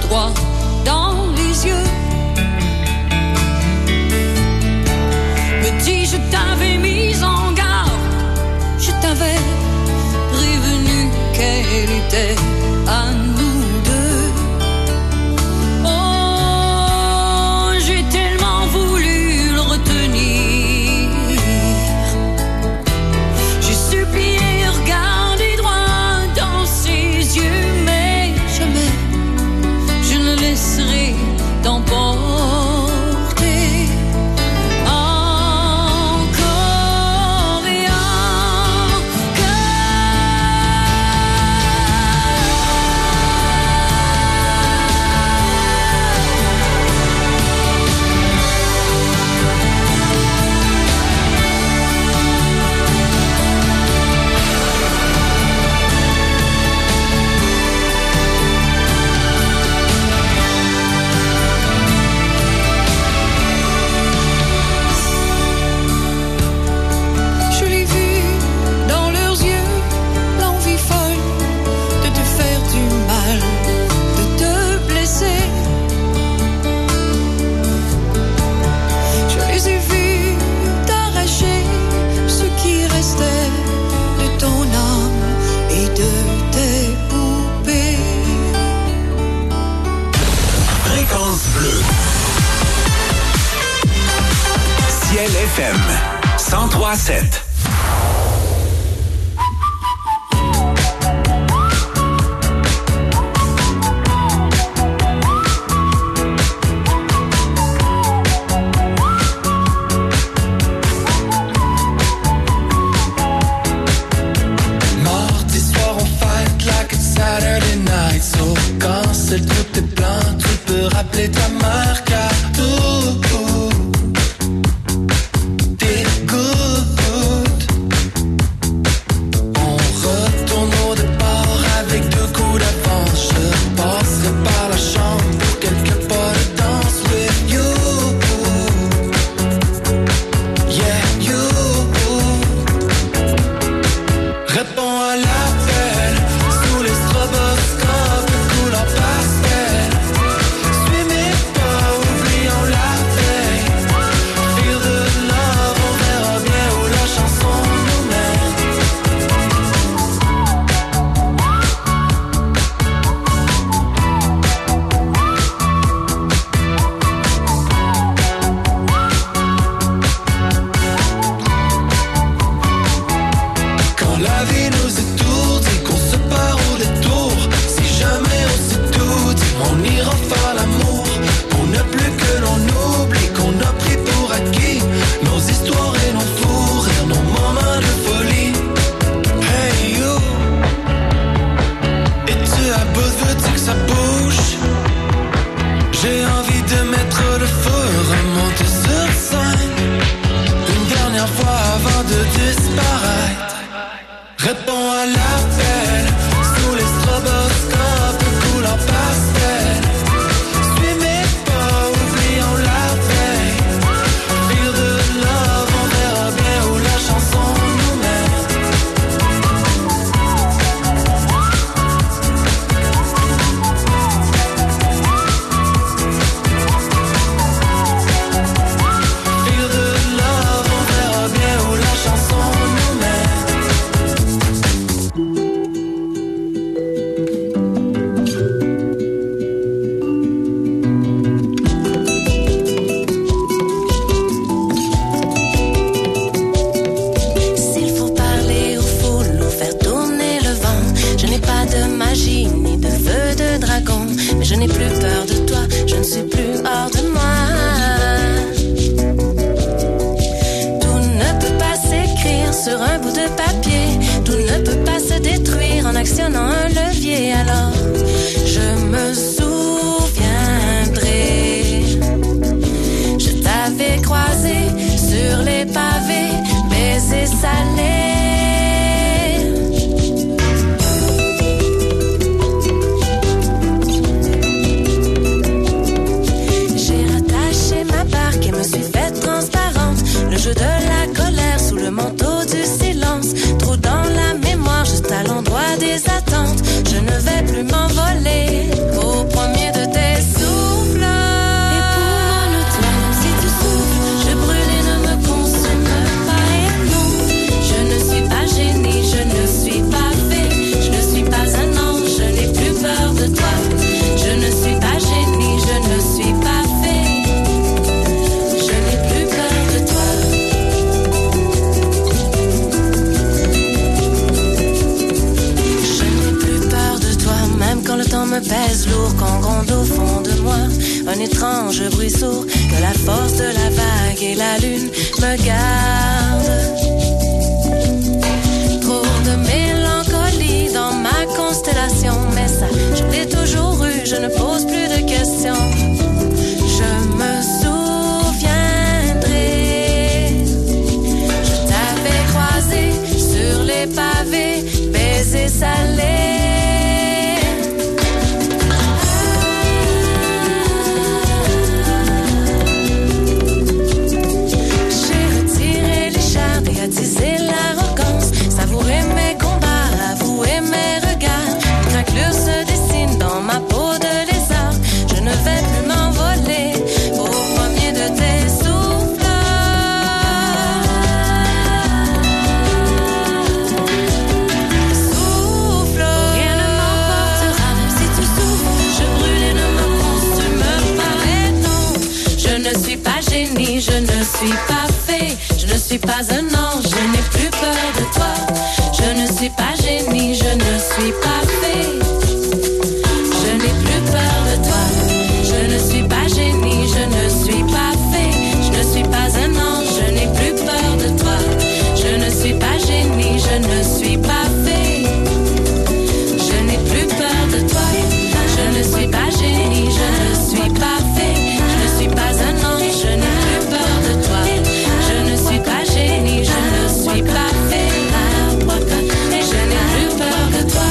droit dans les yeux. Petit, je t'avais mis en garde, je t'avais prévenu qu'elle était à nous deux. Oh, j'ai tellement voulu le retenir. J'ai supplié regarder droit dans ses yeux, mais jamais je ne laisserai t'emporter. FM 103.7. Mardi soir on fight like it's Saturday night. So quand c'est tout est plein, tu peux rappeler ta marque à tout. Des attentes, je ne vais plus m'envoler au premier de tes me garde. Trop de mélancolie dans ma constellation, mais ça, je l'ai toujours eu, je ne pose plus de questions. Je me souviendrai, je t'avais croisé sur les pavés, baiser salé. Attiser l'arrogance, savourer mes combats, avouer mes regards. Une inclure se dessine dans ma peau de lézard. Je ne vais plus m'envoler au premier de tes souffles. Souffle, rien ne m'emportera, même si tu souffles. Je brûle et ne me consume pas. Et non, je ne suis pas génie, je ne suis pas fée. Je ne suis pas un ange, je n'ai plus peur de toi. Je ne suis pas génie, je ne suis pas fée. Je n'ai plus peur de toi. Je ne suis pas génie, je ne suis pas fée. Je ne suis pas un ange, je n'ai plus peur de toi. Je ne suis pas génie, je ne suis pas fée. Je n'ai plus peur de toi. Je ne suis pas génie, je ne suis pas fée. Je ne suis pas un ange, je n'ai plus peur de toi. Je ne suis pas génie, je ne suis pas fée. Et je n'ai plus peur de toi.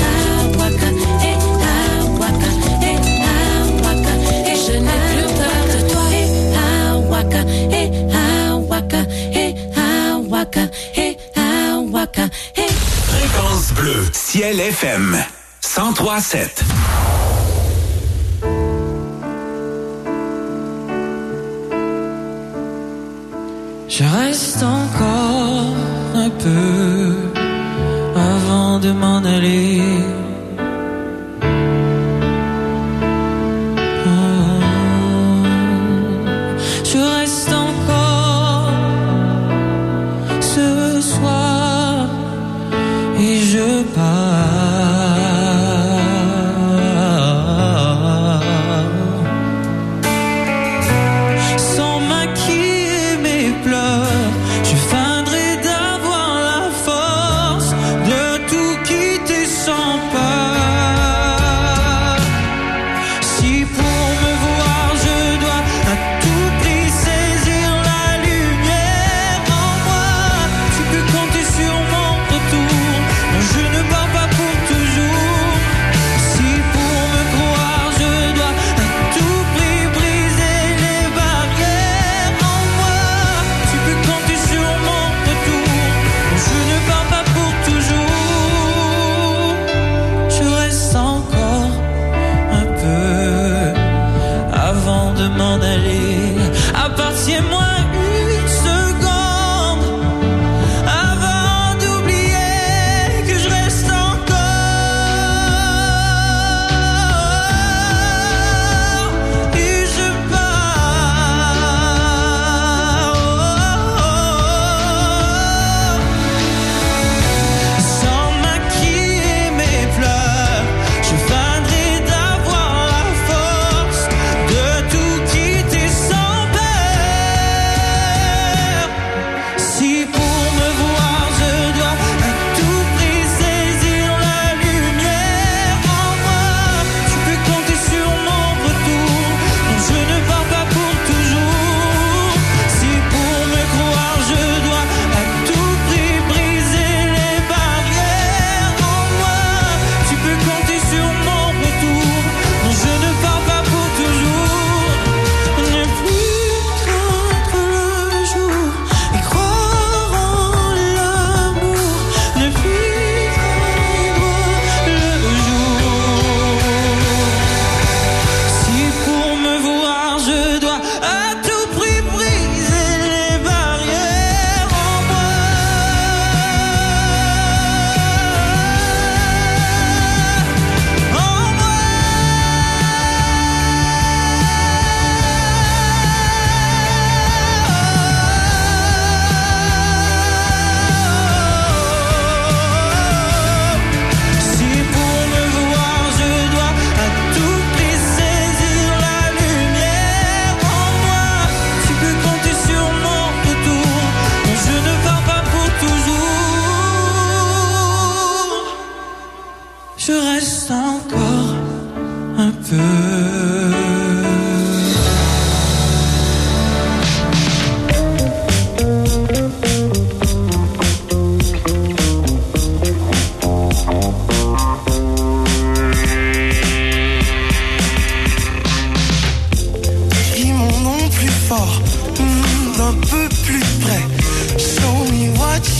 Et je n'ai plus peur de toi. Fréquence bleue, Ciel FM 103.7. Je reste encore un peu avant de m'en aller. Je reste encore ce soir et je pars. Sans maquiller mes pleurs, je feindrai d'avoir la force de tout quitter sans peur.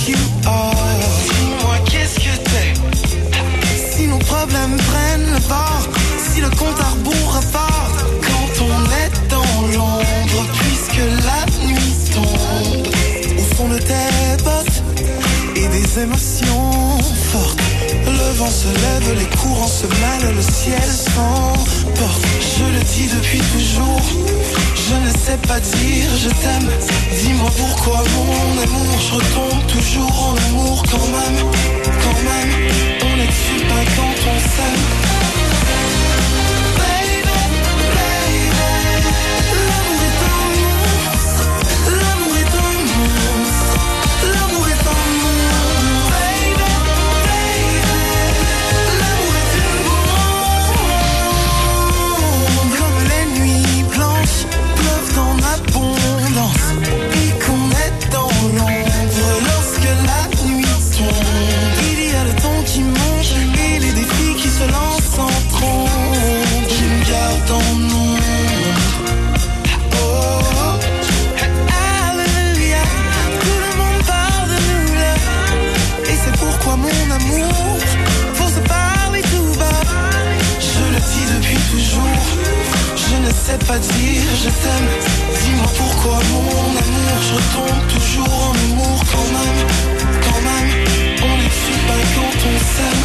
you are. Dis-moi qu'est-ce que t'es. Si nos problèmes prennent le bord, si le compte à rebours repart, quand on est dans l'ombre, puisque la nuit tombe, au fond de tes bottes et des émotions fortes. Le vent se lève, les courants se mêlent, le ciel s'emporte. Je le dis depuis toujours, je ne sais pas dire je t'aime. Dis-moi pourquoi mon amour, je retombe toujours en amour quand même. Quand même, on est super quand on s'aime. Pas dire je t'aime. Dis-moi pourquoi mon amour, je retombe toujours en amour quand même. Quand même, on est super quand on s'aime.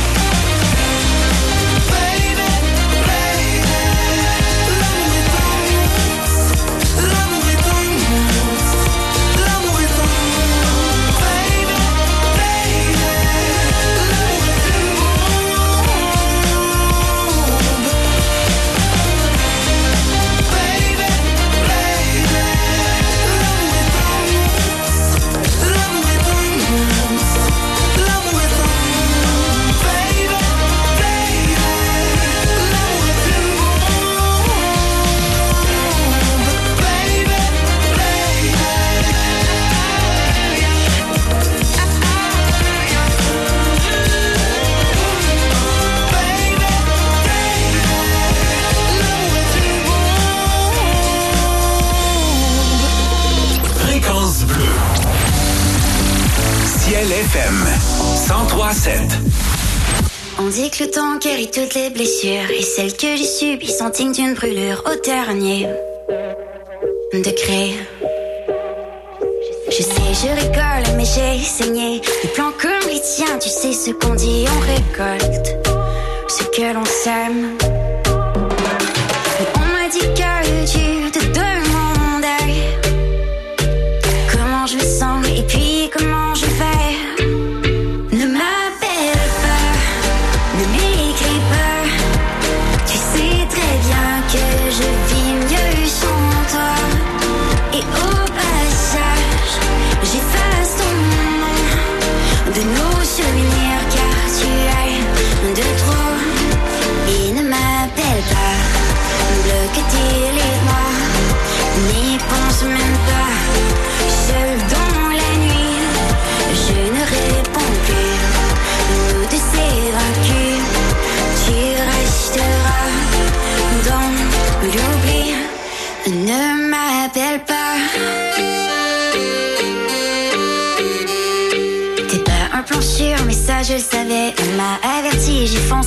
FM 103.7. On dit que le temps guérit toutes les blessures, et celles que j'ai subies sont dignes d'une brûlure au dernier degré. Je sais, je rigole, mais j'ai saigné des plans comme les tiens. Tu sais ce qu'on dit, on récolte ce que l'on sème. On m'a dit que tu te demandais comment je me sens et puis comment je vais. Ne m'appelle pas. T'es pas un plan sûr, mais ça je le savais. On m'a averti, j'ai foncé.